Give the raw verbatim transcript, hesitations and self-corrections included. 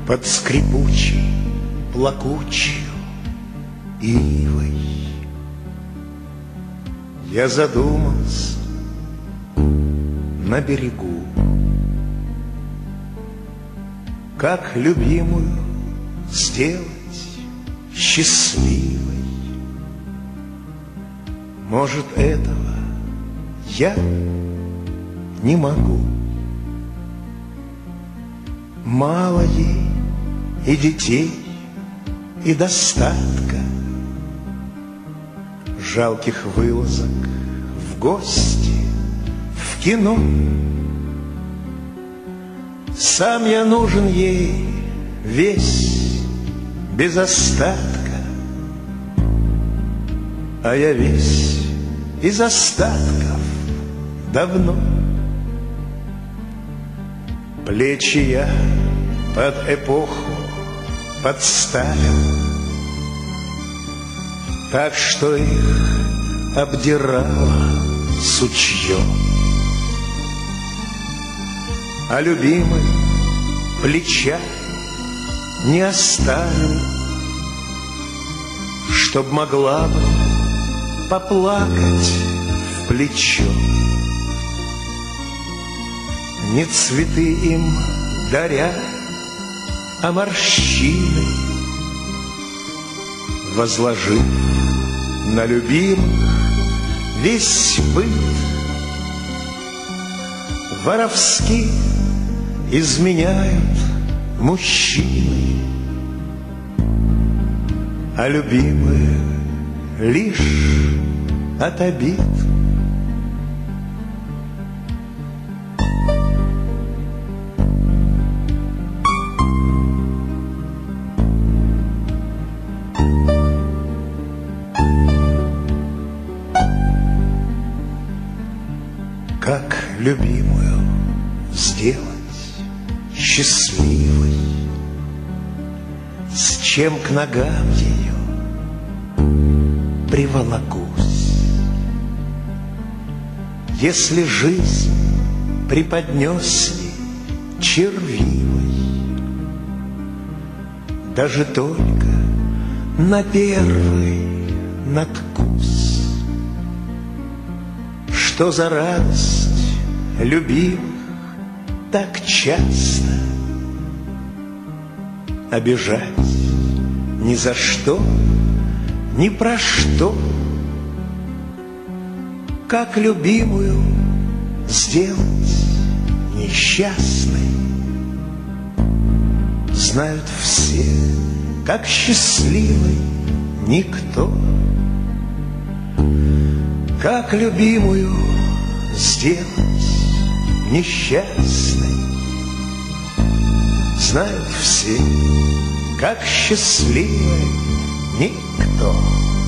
под скрипучей, плакучей ивой. Я задумался на берегу, как любимую сделать счастливой. Может, этого я не могу. Мало ей и детей, и достатка, жалких вылазок в гости, в кино. Сам я нужен ей весь, без остатка, а я весь из остатков давно. Плечи я под эпоху подставил, так что их обдирало сучье. А любимой плеча не оставил, чтоб могла бы поплакать в плечо. Не цветы им даря, а морщины, возложив на любимых весь быт, воровски изменяют мужчины, а любимые лишь от обид. Как любимую сделать счастливой, с чем к ногам ее приволокусь. Если жизнь преподнес ей червивой, даже только на первый надкус, что за радость любимых так часто обижать ни за что, ни про что. Как любимую сделать несчастной, знают все, как счастливой никто. Как любимую сделать несчастной, знают все, как счастливой никто.